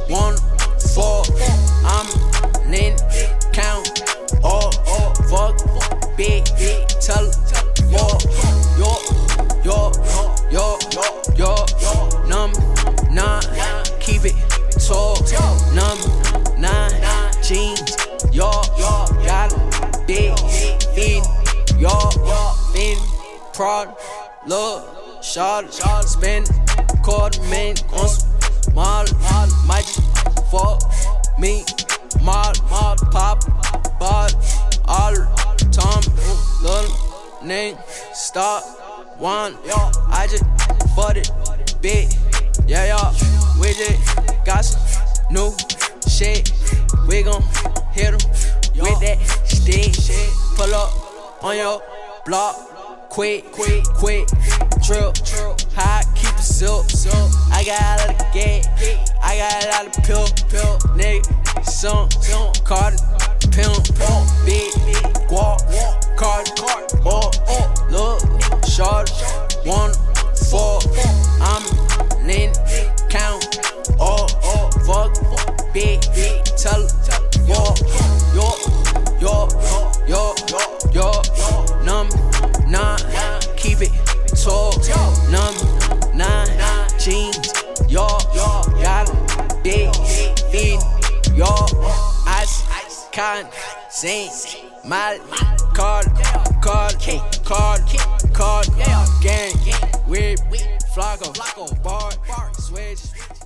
1, 4. I'm in count. All fuck, big, tell yo, number 9, keep it tall. Number 9, jeans, got a big feet, fin, prod, love, shot, spend $250,000 on some model, might just fuck me, model, pop, bought all the time, little name, stop, one, I just fucked it, big, we just got some new shit, we gon' hit 'em with that stick, pull up on your block, quick, drill, how I keep it zip, I got a lot of gas, I got a lot of pill, nigga, some, Carter, pimp, big, guap, Carter, look, short, 1, 4, I'm in count, all fuck, big, tell number 9, keep it tall, number 9, jeans, got a big feet, ice, cotton, zinc, my card, gang, with Flocko, bar, switch.